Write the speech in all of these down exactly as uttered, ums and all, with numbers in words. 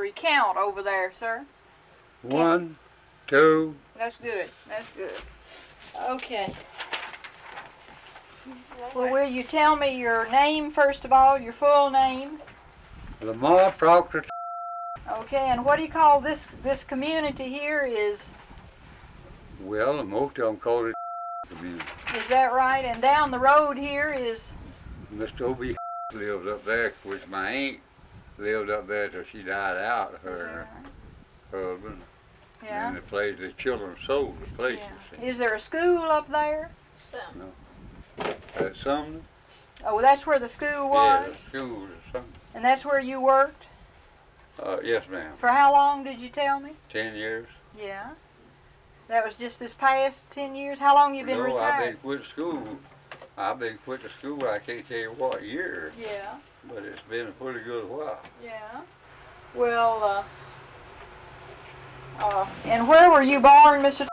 recount over there, sir? One, two. That's good. That's good. Okay. Well, will you tell me your name first of all, your full name? Lamar Proctor. Okay, and what do you call this this community here is? Well, most of them call it community. Is that right? And down the road here is? Mister Obie lives up there, which my aunt lived up there till she died out, her husband. Yeah. And the place, the children sold the place. Yeah. Is there a school up there? Some. No. At Sumner? Oh, that's where the school was? Yeah, the school at Sumner. And that's where you worked? Uh, yes, ma'am. For how long did you tell me? Ten years. Yeah. That was just this past ten years? How long you been no, retired? I've been quit school. I've been quit the school, I can't tell you what year. Yeah. But it's been a pretty good while. Yeah. Well, uh, uh, and where were you born, Mister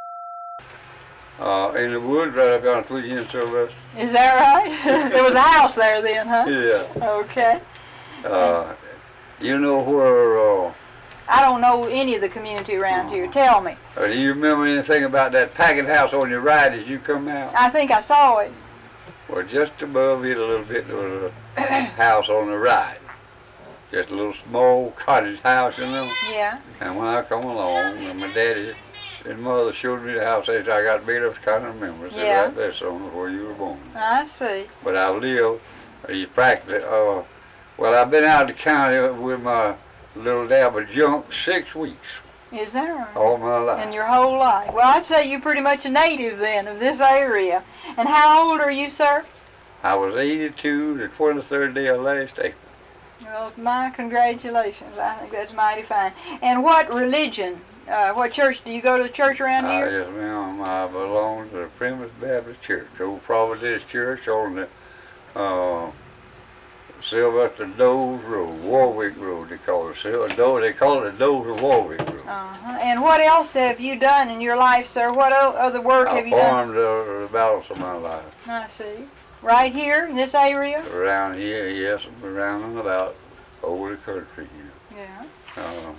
Uh, in the woods right up on Tweedy and Sylvester. Is that right? There was a house there then, huh? Yeah. Okay. Uh, you know where, uh... I don't know any of the community around uh, here. Tell me. Uh, do you remember anything about that packet house on your right as you come out? I think I saw it. Well, just above it a little bit, there was a house on the right. Just a little small cottage house, you know? Yeah. And when I come along, and my daddy and mother showed me the house after I got big, I was kind of remember. Said, yeah. Right there, son, where you were born. I see. But I lived, uh, you practically, uh, well, I've been out of the county with my little dab of junk six weeks. Is that right? All my life. And your whole life. Well, I'd say you're pretty much a native then of this area. And how old are you, sir? I was eighty-two, the twenty-third day of last April. Well, my congratulations. I think that's mighty fine. And what religion, uh, what church, do you go to the church around uh, here? Yes, ma'am. I belong to the Plymouth Baptist Church, Old Providence Church on the uh, Sylvester Doze Road, Warwick Road, they call it. Sil- they call it Doze Warwick Road. Uh-huh. And what else have you done in your life, sir? What o- other work I have you done? I farmed uh, the balance of my life. I see. Right here in this area? Around here, yes, around and about over the country, you know. Yeah.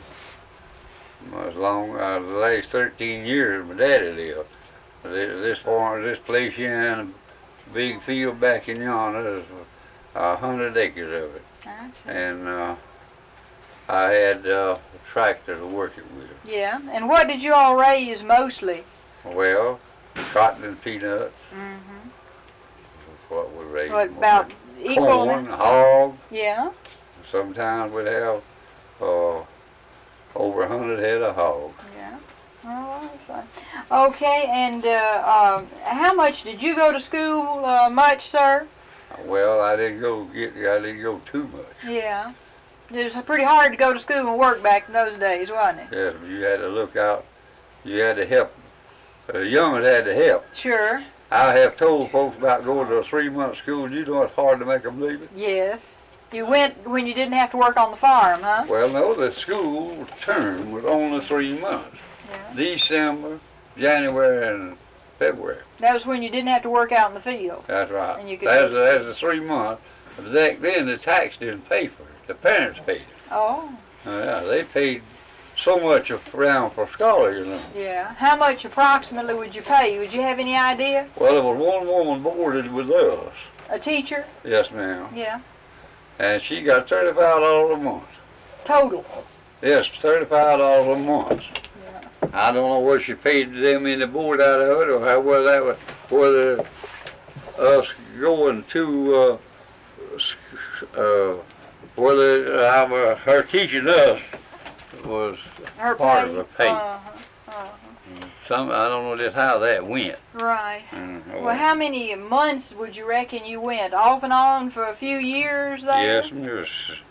Uh, as long uh, the last thirteen years, my daddy lived. This, this farm, this place here, and a big field back in yonder, is a hundred acres of it. I see. And uh, I had uh, a tractor to work it with. Yeah. And what did you all raise mostly? Well, cotton and peanuts. Mm-hmm. What we raised. What, about equal? Corn, hog. Yeah. Sometimes we'd have uh, over a hundred head of hogs. Yeah. Oh, I see. Okay, and uh, uh, how much did you go to school? Uh, much, sir? Well, I didn't go get. I didn't go too much. Yeah. It was pretty hard to go to school and work back in those days, wasn't it? Yes, you had to look out. You had to help. The youngers had to help. Sure. I have told folks about going to a three-month school, and you know it's hard to make them believe it. Yes. You went when you didn't have to work on the farm, huh? Well, no, the school term was only three months. Yeah. December, January, and February. That was when you didn't have to work out in the field. That's right. And you could that's, that's the three months. Back then, the tax didn't pay for it. The parents paid it. Oh. Uh, yeah, they paid so much around for scholar, you know. Yeah. How much approximately would you pay? Would you have any idea? Well, there was one woman boarded with us. A teacher? Yes, ma'am. Yeah. And she got thirty-five dollars a month. Total? Yes, thirty-five dollars a month. Yeah. I don't know what she paid them in the board out of it, or how, whether that was, whether us going to, uh, uh, whether uh, her teaching us was Her part pay? of the pay. Uh-huh. Uh-huh. Some, I don't know just how that went. Right. Mm-hmm. Well, how many months would you reckon you went? Off and on for a few years there? Yes, miss.